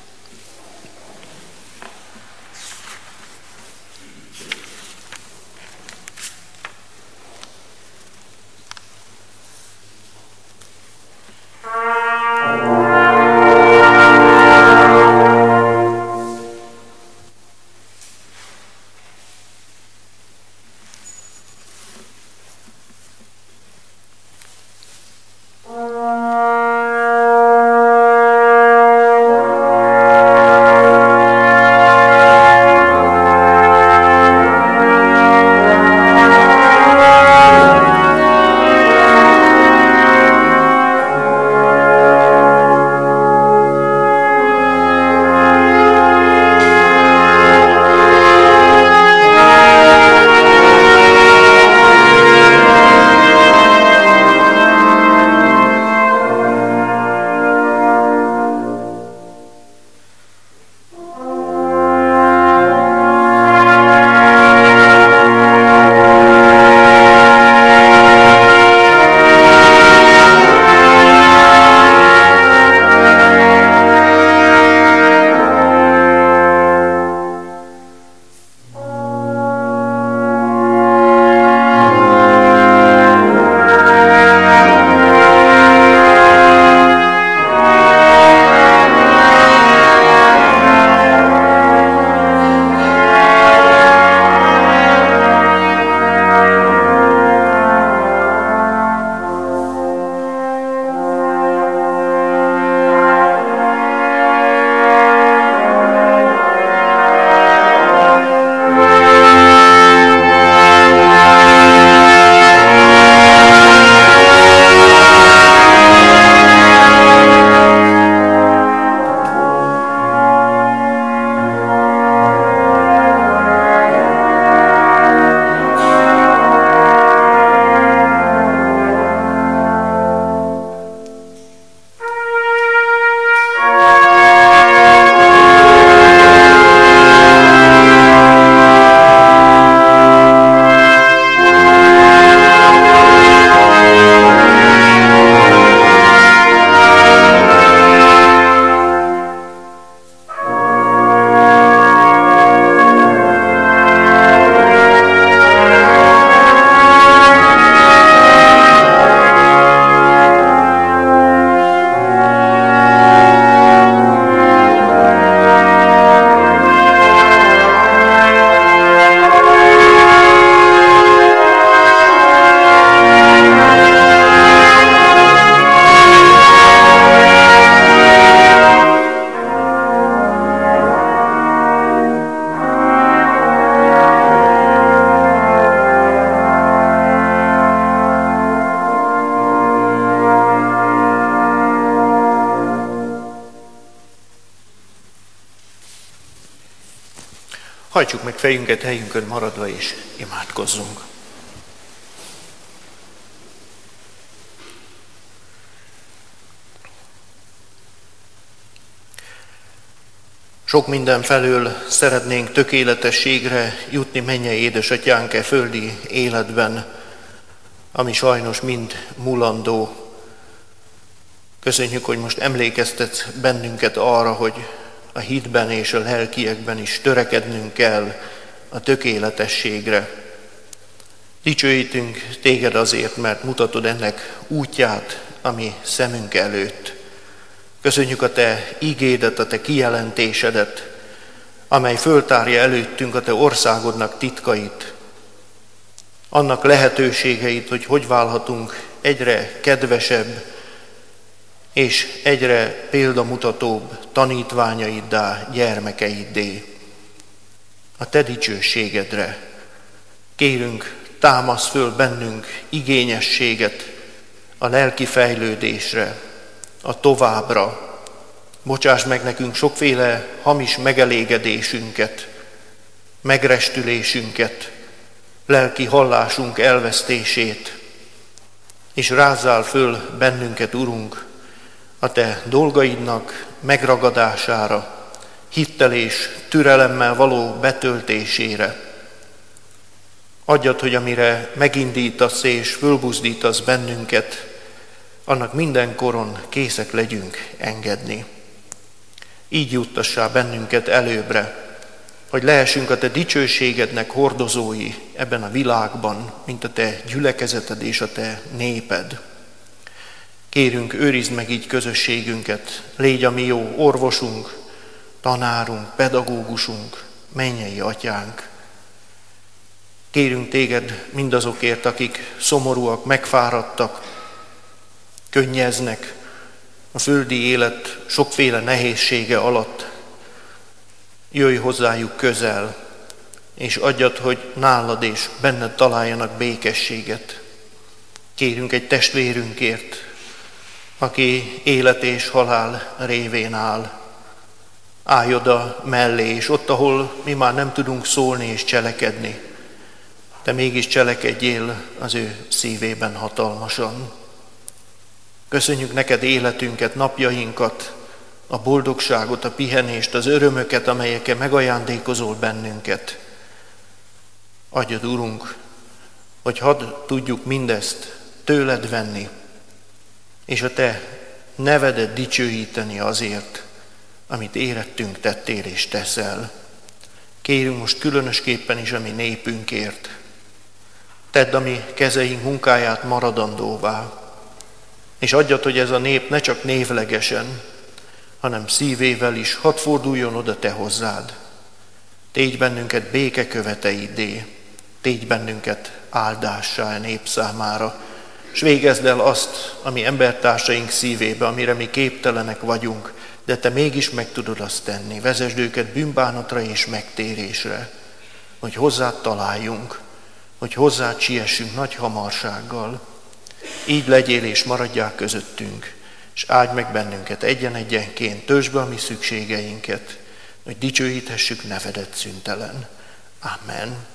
Hajtsuk meg fejünket helyünkön maradva, és imádkozzunk. Sok minden felől szeretnénk tökéletességre jutni, mennyei édesatyánk, e földi életben, ami sajnos mind mulandó. Köszönjük, hogy most emlékeztetsz bennünket arra, hogy a hitben és a lelkiekben is törekednünk kell a tökéletességre. Dicsőítünk téged azért, mert mutatod ennek útját, ami szemünk előtt. Köszönjük a te ígédet, a te kijelentésedet, amely föltárja előttünk a te országodnak titkait, annak lehetőségeit, hogy hogy válhatunk egyre kedvesebb, és egyre példamutatóbb tanítványaiddá, gyermekeiddé. A te dicsőségedre kérünk, támasz föl bennünk igényességet a lelki fejlődésre, a továbbra. Bocsáss meg nekünk sokféle hamis megelégedésünket, megrestülésünket, lelki hallásunk elvesztését, és rázzál föl bennünket, Urunk, a te dolgaidnak megragadására, hittel és türelemmel való betöltésére. Adjad, hogy amire megindítasz és fölbuzdítasz bennünket, annak mindenkoron készek legyünk engedni. Így juttassál bennünket előbbre, hogy lehessünk a te dicsőségednek hordozói ebben a világban, mint a te gyülekezeted és a te néped. Kérünk, őrizd meg így közösségünket, légy a mi jó orvosunk, tanárunk, pedagógusunk, mennyei atyánk. Kérünk téged mindazokért, akik szomorúak, megfáradtak, könnyeznek a földi élet sokféle nehézsége alatt. Jöjj hozzájuk közel, és adjad, hogy nálad és benned találjanak békességet. Kérünk egy testvérünkért, aki élet és halál révén áll. Állj oda mellé, és ott, ahol mi már nem tudunk szólni és cselekedni, te mégis cselekedjél az ő szívében hatalmasan. Köszönjük neked életünket, napjainkat, a boldogságot, a pihenést, az örömöket, amelyekkel megajándékozol bennünket. Adjad, Urunk, hogy hadd tudjuk mindezt tőled venni, és a te nevedet dicsőíteni azért, amit érettünk tettél és teszel. Kérünk most különösképpen is a mi népünkért. Tedd a mi kezeink munkáját maradandóvá, és adjad, hogy ez a nép ne csak névlegesen, hanem szívével is hadd forduljon oda te hozzád. Tégy bennünket béke követeiddé, tégy bennünket áldássá a nép számára, s végezd el azt, ami embertársaink szívébe, amire mi képtelenek vagyunk, de te mégis meg tudod azt tenni. Vezesd őket bűnbánatra és megtérésre, hogy hozzád találjunk, hogy hozzád siessünk nagy hamarsággal. Így legyél és maradjál közöttünk, és áldj meg bennünket egyen-egyenként, töltsd be a mi szükségeinket, hogy dicsőíthessük nevedet szüntelen. Amen.